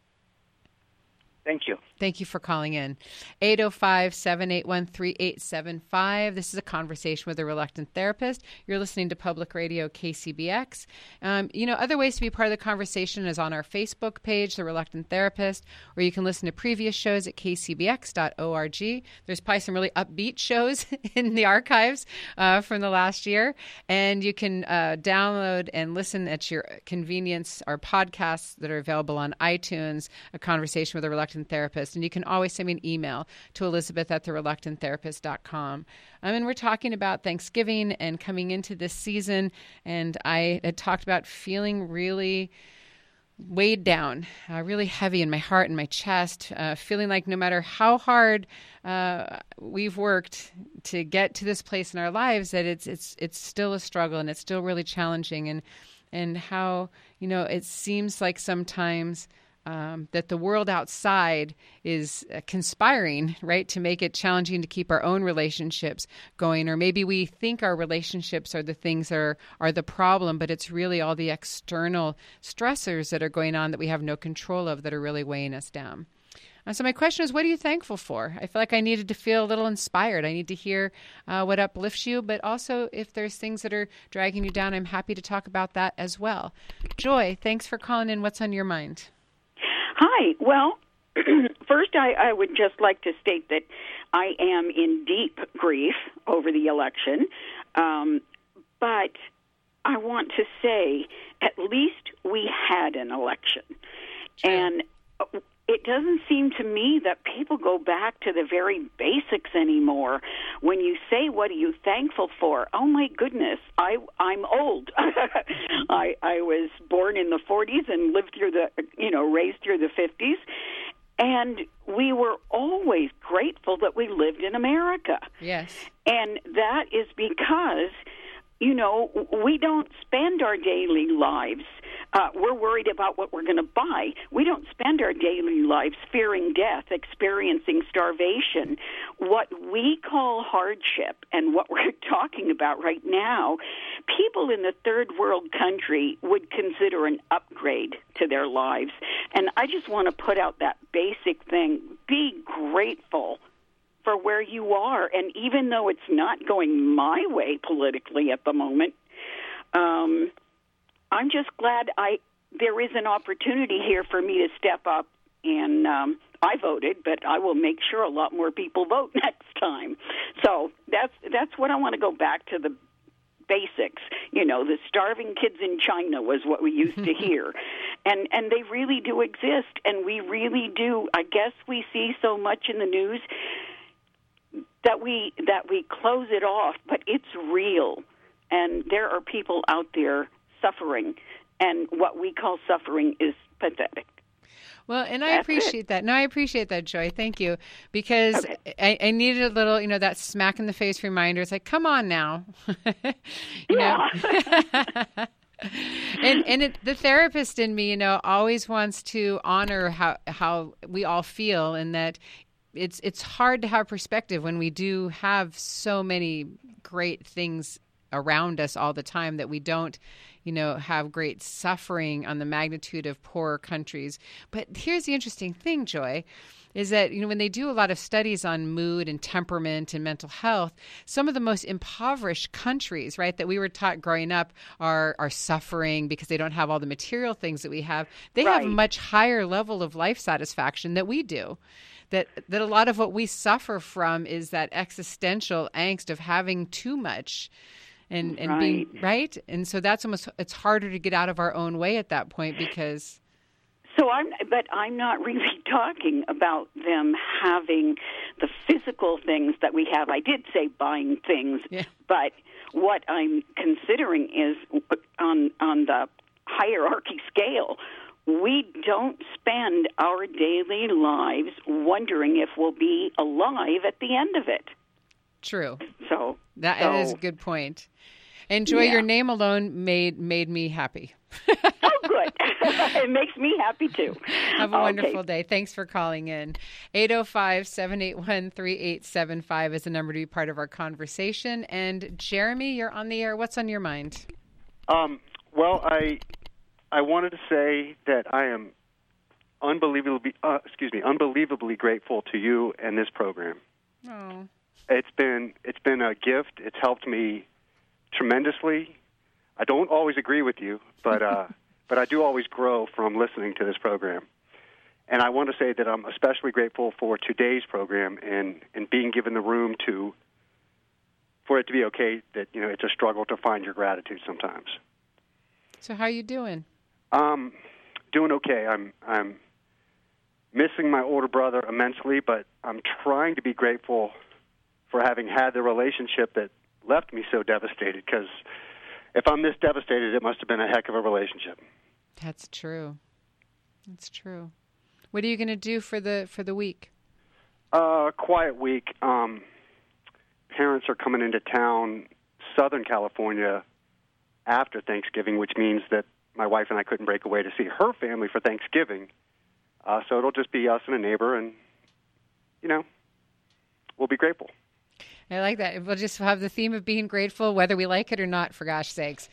Thank you. Thank you for calling in. eight oh five, seven eight one, three eight seven five. This is a conversation with a reluctant therapist. You're listening to Public Radio K C B X. Um, you know, other ways to be part of the conversation is on our Facebook page, The Reluctant Therapist, or you can listen to previous shows at k c b x dot org. There's probably some really upbeat shows in the archives uh, from the last year. And you can uh, download and listen at your convenience our podcasts that are available on iTunes, A Conversation with a Reluctant Therapist. And you can always send me an email to Elizabeth at the reluctant therapist dot com. Um, and we're talking about Thanksgiving and coming into this season. And I had talked about feeling really weighed down, uh, really heavy in my heart and my chest, uh, feeling like no matter how hard uh, we've worked to get to this place in our lives, that it's it's it's still a struggle and it's still really challenging. And and how, you know, it seems like sometimes Um, that the world outside is uh, conspiring, right, to make it challenging to keep our own relationships going. Or maybe we think our relationships are the things that are, are the problem, but it's really all the external stressors that are going on that we have no control of that are really weighing us down. Uh, so my question is, what are you thankful for? I feel like I needed to feel a little inspired. I need to hear uh, what uplifts you, but also if there's things that are dragging you down, I'm happy to talk about that as well. Joy, thanks for calling in. What's on your mind? Hi. Well, first I, I would just like to state that I am in deep grief over the election, um, but I want to say at least we had an election. True. And it doesn't seem to me that people go back to the very basics anymore. When you say, what are you thankful for? Oh, my goodness, I, I'm old. I, I was born in the forties and lived through the, you know, raised through the fifties. And we were always grateful that we lived in America. Yes. And that is because, you know, we don't spend our daily lives. Uh, we're worried about what we're going to buy. We don't spend our daily lives fearing death, experiencing starvation. What we call hardship and what we're talking about right now, people in the third world country would consider an upgrade to their lives. And I just want to put out that basic thing. Be grateful for where you are. And even though it's not going my way politically at the moment, um, I'm just glad I there is an opportunity here for me to step up, and um, I voted, but I will make sure a lot more people vote next time. So that's that's what I want to go back to, the basics. You know, the starving kids in China was what we used to hear, and and they really do exist, and we really do. I guess we see so much in the news that we that we close it off, but it's real, and there are people out there suffering, and what we call suffering is pathetic. Well, and I That's appreciate it. that. No, I appreciate that, Joy. Thank you. Because Okay. I, I needed a little, you know, that smack in the face reminder. It's like, come on now. you Yeah. know? and and it, the therapist in me, you know, always wants to honor how how we all feel, and that it's it's hard to have perspective when we do have so many great things around us all the time, that we don't, you know, have great suffering on the magnitude of poorer countries. But here's the interesting thing, Joy, is that, you know, when they do a lot of studies on mood and temperament and mental health, some of the most impoverished countries, right, that we were taught growing up are are suffering because they don't have all the material things that we have. They Right. have a much higher level of life satisfaction that we do. That that a lot of what we suffer from is that existential angst of having too much. And and Right. being right, and so that's almost, it's harder to get out of our own way at that point, because. So I'm, but I'm not really talking about them having the physical things that we have. I did say buying things, Yeah. but what I'm considering is on on the hierarchy scale. We don't spend our daily lives wondering if we'll be alive at the end of it. True. So That so, is a good point. And Joy, Yeah. your name alone made made me happy. Oh, good. It makes me happy, too. Have a Okay. wonderful day. Thanks for calling in. eight oh five, seven eight one, three eight seven five is the number to be part of our conversation. And Jeremy, you're on the air. What's on your mind? Um, well, I I wanted to say that I am unbelievably uh, excuse me unbelievably grateful to you and this program. Oh. It's been it's been a gift. It's helped me tremendously. I don't always agree with you, but uh, but I do always grow from listening to this program. And I want to say that I'm especially grateful for today's program and, and being given the room to for it to be okay that, you know, it's a struggle to find your gratitude sometimes. So how are you doing? Um, doing okay. I'm I'm missing my older brother immensely, but I'm trying to be grateful for having had the relationship that left me so devastated, because if I'm this devastated, it must have been a heck of a relationship. That's true. That's true. What are you going to do for the for the week? Uh, quiet week. Um, parents are coming into town, Southern California, after Thanksgiving, which means that my wife and I couldn't break away to see her family for Thanksgiving. Uh, so it'll just be us and a neighbor, and, you know, we'll be grateful. I like that. We'll just have the theme of being grateful, whether we like it or not, for gosh sakes.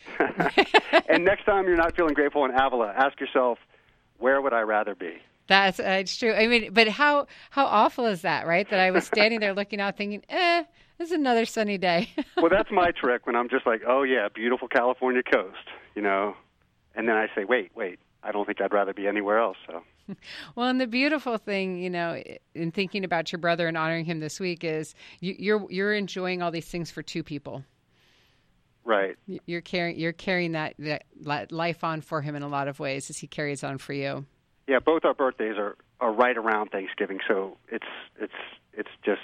And next time you're not feeling grateful in Avila, ask yourself, where would I rather be? That's uh, it's true. I mean, but how how awful is that, right? That I was standing there looking out thinking, eh, this is another sunny day. Well, that's my trick when I'm just like, oh, yeah, beautiful California coast, you know. And then I say, wait, wait, I don't think I'd rather be anywhere else, so. Well, and the beautiful thing, you know, in thinking about your brother and honoring him this week is you, you're you're enjoying all these things for two people. Right. You're carrying you're carrying that, that life on for him in a lot of ways as he carries on for you. Yeah, both our birthdays are, are right around Thanksgiving, so it's it's it's just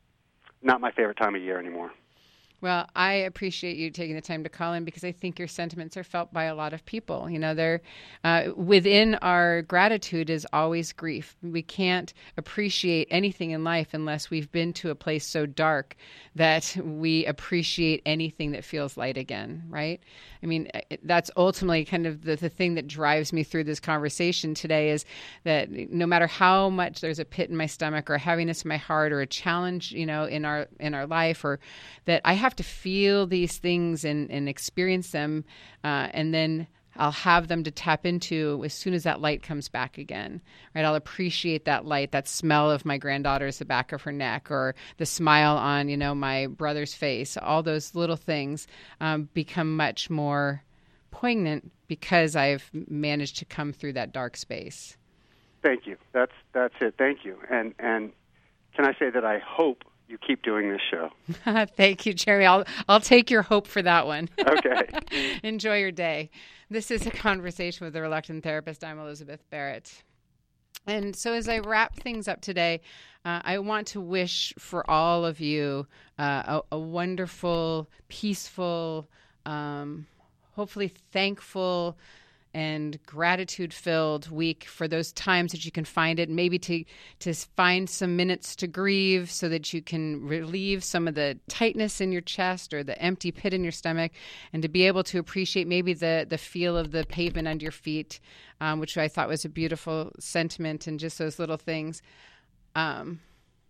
not my favorite time of year anymore. Well, I appreciate you taking the time to call in because I think your sentiments are felt by a lot of people. You know, they're uh, within our gratitude is always grief. We can't appreciate anything in life unless we've been to a place so dark that we appreciate anything that feels light again, right? I mean, that's ultimately kind of the, the thing that drives me through this conversation today is that no matter how much there's a pit in my stomach or a heaviness in my heart or a challenge, you know, in our in our life, or that I have to feel these things and, and experience them, uh, and then I'll have them to tap into as soon as that light comes back again, right? I'll appreciate that light, that smell of my granddaughter's the back of her neck, or the smile on, you know, my brother's face. All those little things um, become much more poignant because I've managed to come through that dark space. Thank you. That's that's it. Thank you. And and can I say that I hope you keep doing this show? Thank you, Jeremy. I'll I'll take your hope for that one. Okay. Enjoy your day. This is a conversation with the Reluctant Therapist. I'm Elizabeth Barrett. And so as I wrap things up today, uh, I want to wish for all of you uh, a, a wonderful, peaceful, um, hopefully thankful, and gratitude-filled week for those times that you can find it, maybe to to find some minutes to grieve so that you can relieve some of the tightness in your chest or the empty pit in your stomach, and to be able to appreciate maybe the, the feel of the pavement under your feet, um, which I thought was a beautiful sentiment, and just those little things. Um,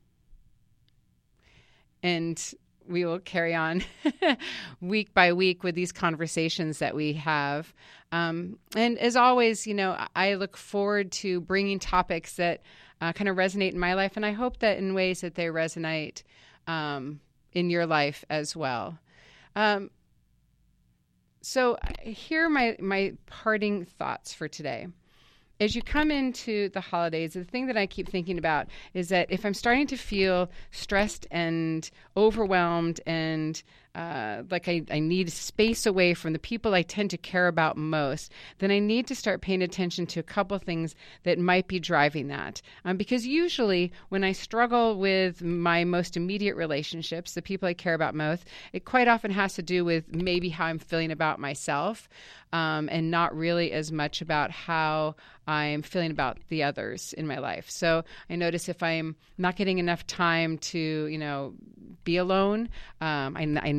and we will carry on week by week with these conversations that we have. Um, and as always, you know, I look forward to bringing topics that uh, kind of resonate in my life. And I hope that in ways that they resonate um, in your life as well. Um, so here are my, my parting thoughts for today. As you come into the holidays, the thing that I keep thinking about is that if I'm starting to feel stressed and overwhelmed and uh, like I, I need space away from the people I tend to care about most, then I need to start paying attention to a couple things that might be driving that. Um, because usually when I struggle with my most immediate relationships, the people I care about most, it quite often has to do with maybe how I'm feeling about myself, um, and not really as much about how I'm feeling about the others in my life. So I notice if I'm not getting enough time to, you know, be alone, um, I, I need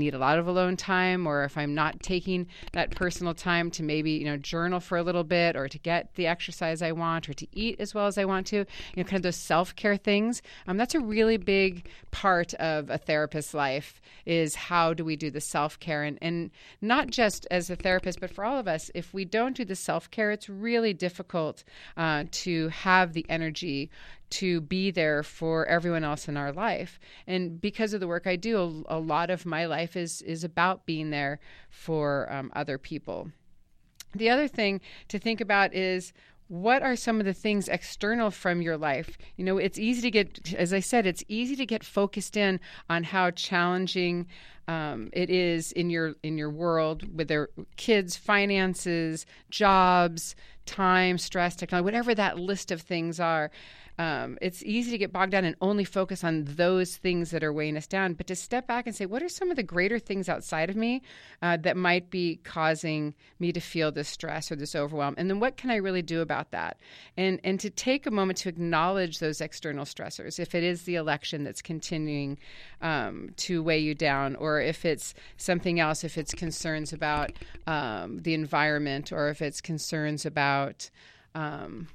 need a lot of alone time, or if I'm not taking that personal time to maybe, you know, journal for a little bit, or to get the exercise I want, or to eat as well as I want to, you know, kind of those self-care things. Um, that's a really big part of a therapist's life, is how do we do the self-care? And, and not just as a therapist, but for all of us, if we don't do the self-care, it's really difficult uh, to have the energy to be there for everyone else in our life. And because of the work I do, a, a lot of my life is is about being there for um, other people. The other thing to think about is, what are some of the things external from your life? You know, it's easy to get, as I said, it's easy to get focused in on how challenging um, it is in your in your world with their kids, finances, jobs, time, stress, technology, whatever that list of things are. Um, it's easy to get bogged down and only focus on those things that are weighing us down, but to step back and say, what are some of the greater things outside of me uh, that might be causing me to feel this stress or this overwhelm? And then what can I really do about that? And and to take a moment to acknowledge those external stressors. If it is the election that's continuing um, to weigh you down, or if it's something else, if it's concerns about um, the environment, or if it's concerns about, um,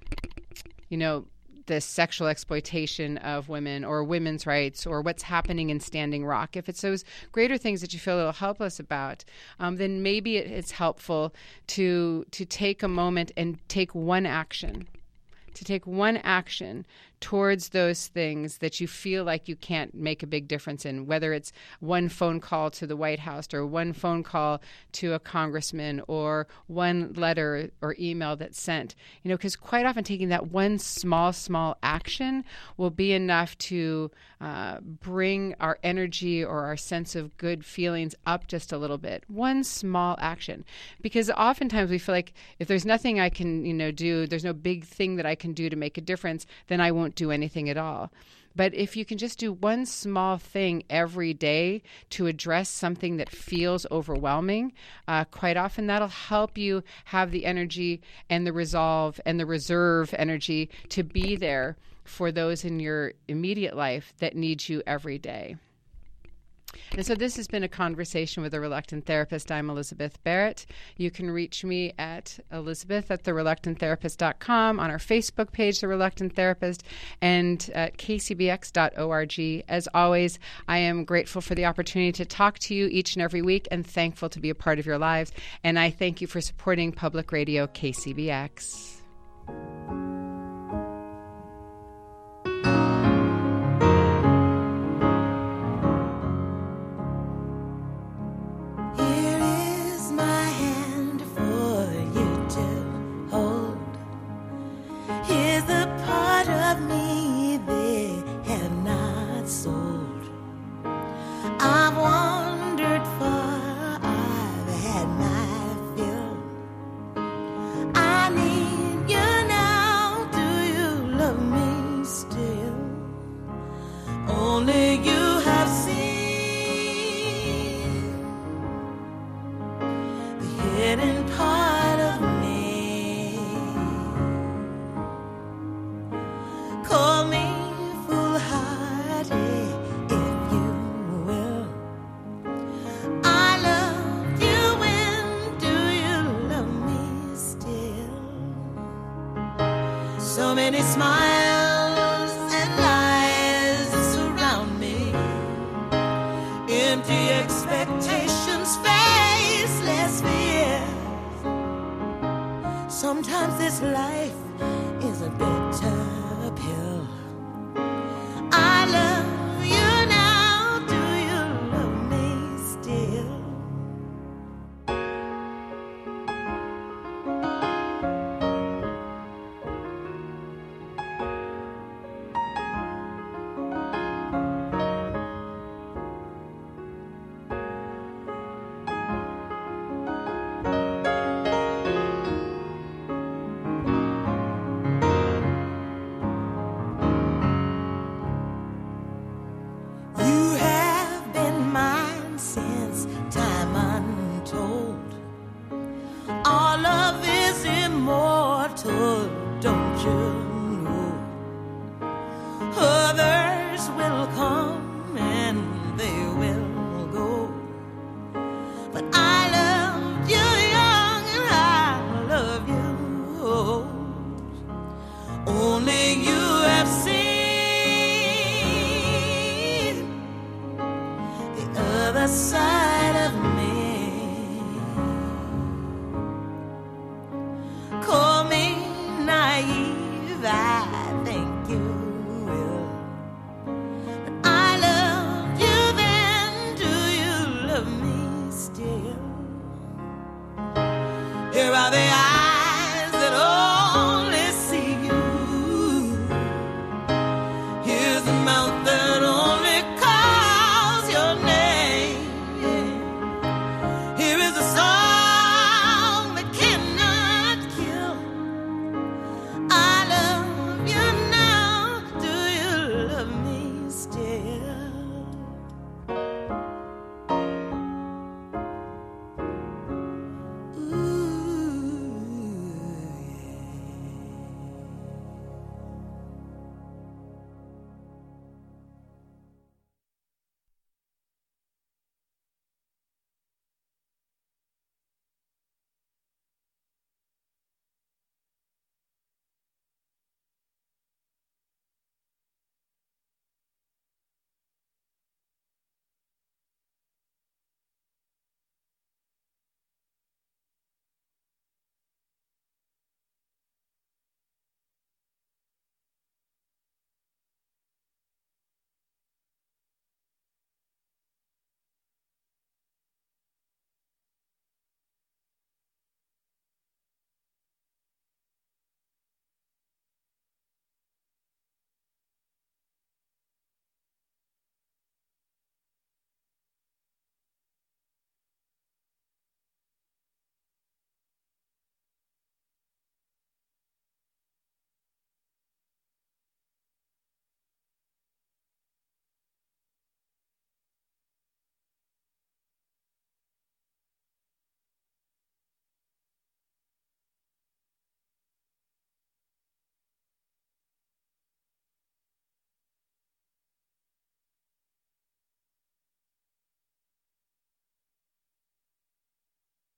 you know, the sexual exploitation of women, or women's rights, or what's happening in Standing Rock, if it's those greater things that you feel a little helpless about, um, then maybe it, it's helpful to to take a moment and take one action, to take one action towards those things that you feel like you can't make a big difference in, whether it's one phone call to the White House, or one phone call to a congressman, or one letter or email that's sent. You know, because quite often taking that one small, small action will be enough to uh, bring our energy or our sense of good feelings up just a little bit. One small action. Because oftentimes we feel like if there's nothing I can, you know, do, there's no big thing that I can do to make a difference, then I won't do anything at all. But if you can just do one small thing every day to address something that feels overwhelming, uh, quite often that'll help you have the energy and the resolve and the reserve energy to be there for those in your immediate life that need you every day. And so this has been a conversation with a reluctant therapist. I'm Elizabeth Barrett. You can reach me at Elizabeth at the reluctant therapist dot com, on our Facebook page, The Reluctant Therapist, and at k c b x dot org. As always, I am grateful for the opportunity to talk to you each and every week, and thankful to be a part of your lives. And I thank you for supporting Public Radio K C B X. So many smiles and lies surround me. Empty expectations, faceless fears. Sometimes this life is a bitter pill. I love you now, do you love me still? All love is immortal, don't you